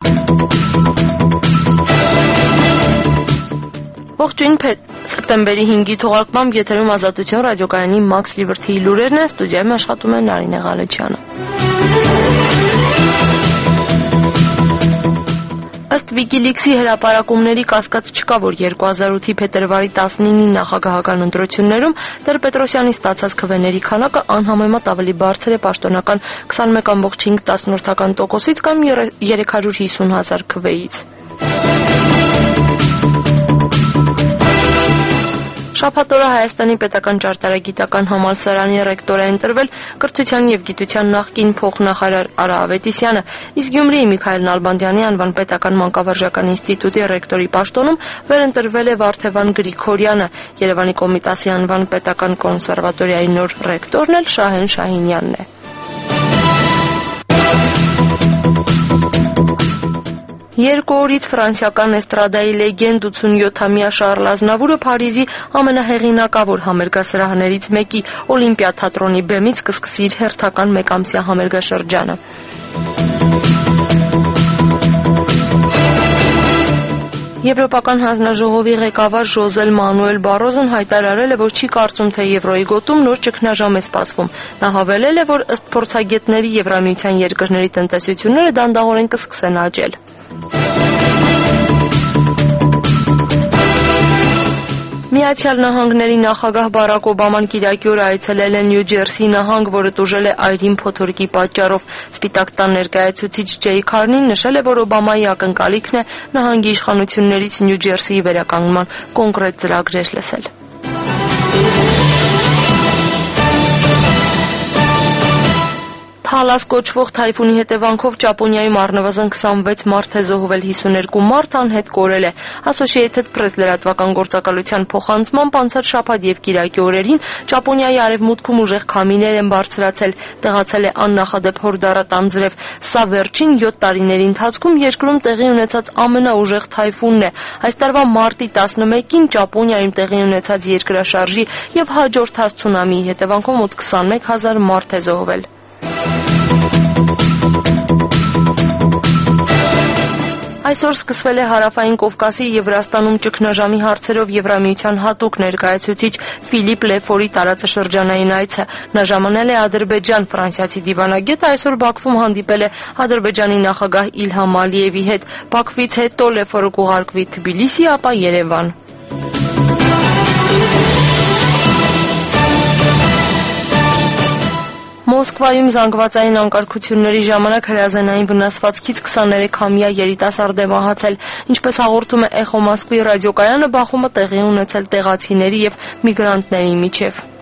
Ողջույն, սեպտեմբերի 5-ի թողարկմամբ եթերում Ազատություն ռադիոկայանի Max Liberty-ի լուրերն է, ստուդիայում աշխատում է Նարինե Ղալեչյանը։ Ըստ WikiLeaks-ի հրապարակումների կասկած չկա, որ 2008-ի փետրվարի 19-ի նախագահական ընտրություններում Տեր-Պետրոսյանի ստացած քվեների քանակը անհամեմատ ավելի բարձր է պաշտոնական 21.5%-ից կամ 350,000 քվեից։ Շաբաթ օրը Հայաստանի պետական ճարտարագիտական համալսարանի ռեկտոր է ընտրվել կրթության և գիտության նախկին փոխնախարար Արա Ավետիսյանը, իսկ Գյումրիի Միքայել Նալբանդյանի անվան պետական մանկավարժական ինստիտուտի ռեկտորի պաշտոնում վերընտրվել է Վարդևան Գրիգորյանը, Երևանի Կոմիտասի անվան պետական կոնսերվատորիայի նոր ռեկտորն էլ Շահեն Շահինյանն է։ Երկու օրից ֆրանսիական էստրադայի լեգենդ 87-ամյա Շարլ Ազնավուրը Փարիզի ամենահեղինակավոր համերգասրահներից մեկի Օլիմպիա թատրոնի բեմից կսկսի իր հերթական մեկամսյա համերգաշրջանը։ Եվրոպական հանձնաժողովի ղեկավար Ժոզել Մանուել Բարոզոն հայտարարել է, որ չի կարծում, թե Եվրոյի գոտում նոր ճգնաժամ է սպասվում։ Նա հավելել է, որ ըստ փորձագետների Եվրամիության երկրների տնտեսությունները դանդաղորեն կսկսեն աճել։ Միացյալ Նահանգների նախագահ Բարակ Օբաման կիրակի օրը այցելել է Նյու Ջերսի նահանգ, որը տուժել է այրին փոթորկի պատճառով։ Սպիտակ տան ներկայացուցիչ Ջեյ Քարնին նշել է, որ Օբամայի ակնկալիքն է նահանգի իշխանություններից Նյու Ջերսիի վերականգնման կոնկրետ ծրագրեր լսել։ Թալաս կոչվող թայֆունի հետևանքով Ճապոնիայում առնվազն 26 մարդ է զոհվել, 52 մարդ անհետ կորել է։ Associated Press լրատվական գործակալության փոխանցմամբ անցած շաբաթ և կիրակի օրերին Ճապոնիայի արևմուտքում ուժեղ քամիներ են բարձրացել, տեղացել է աննախադեպ հորդառատ անձրև։ Սա վերջին 7 տարիների ընթացքում երկրում տեղի ունեցած ամենաուժեղ թայֆունն է։ Այս տարվա մարտի 11-ին Ճապոնիայում տեղի ունեցած երկրաշարժի և հաջորդած ցունամիի հետևանքով մոտ 21,000 մարդ է զոհվել։ Այսօր սկսվել է Հարավային Կովկասի և Վրաստանում ճգնաժամի հարցերով Եվրամիության հատուկ ներկայացուցիչ Ֆիլիպ Լեֆորի տարածաշրջանային այցը։ Նա ժամանել է Ադրբեջան, ֆրանսիացի դիվանագետը այսօր Բաքվում հանդիպել է Ադրբեջանի նախագահ Իլհամ Ալիևի հետ։ Բաքվից հետո Լեֆորը կուղարկվի Թբիլիսի, ապա Երևան։ Մոսկվայում զանգվածային անկարգությունների ժամանակ հրազենային վնասվածքից 23-ամյա երիտասարդ է մահացել։ Ինչպես հաղորդում է Էխո Մոսկվի ռադիոկայանը, բախումը տեղի ունեցել տեղացիների և միգրանտների միջև։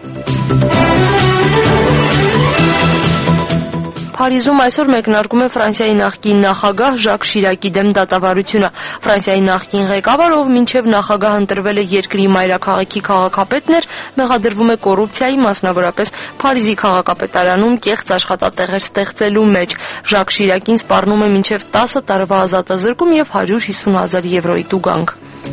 Փարիզում այսօր մեկնարկում է Ֆրանսիայի նախկին նախագահ Ժակ Շիրակի դեմ դատավարությունը։ Ֆրանսիայի նախկին ղեկավար, ով մինչև նախագահ ընտրվել է երկրի մայրաքաղաքի քաղաքապետն էր, մեղադրվում է կոռուպցիայի, մասնավորապես Փարիզի քաղաքապետարանում կեղծ աշխատատեղեր ստեղծելու մեջ։ Ժակ Շիրակին սպառնում է մինչև 10 տարվա ազատազրկում և 150,000 եվրոյի տուգանք։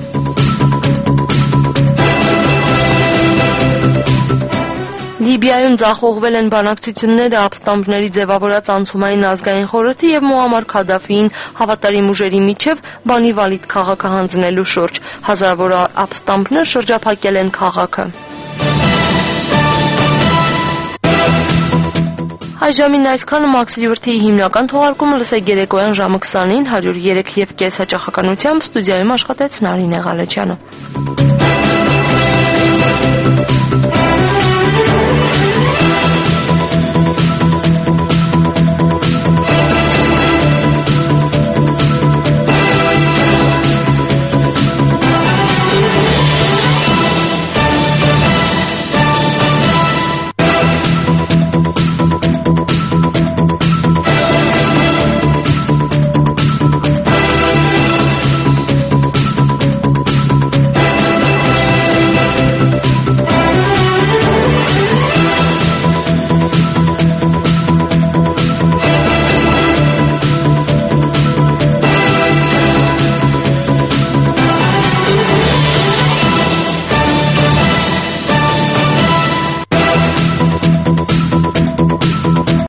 Լիբիայում ձախողվել են բանակցությունները ապստամբների ձևավորած անցումային ազգային խորհրդի և Մուամար Քադաֆիին հավատարիմ ուժերի միջև Բանի Վալիդ քաղաքը հանձնելու շուրջ։ Հազարավոր ապստամբներ շրջափակել են քաղաքը։ Այս ժամին այսքանը Max Liberty-ի հիմնական թողարկումը լսեք երեկոյան ժամը 20-ին 103.5 հաճախականությամբ, ստուդիայում աշխատեց Նարինե Ղալեչյանը։